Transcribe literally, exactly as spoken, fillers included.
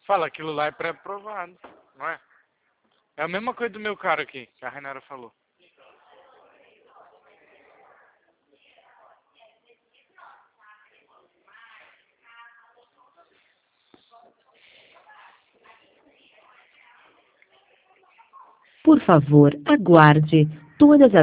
Fala, aquilo lá é pré-aprovado, não é? É a mesma coisa do meu cara aqui, que a Rainara falou. Por favor, aguarde. Todas as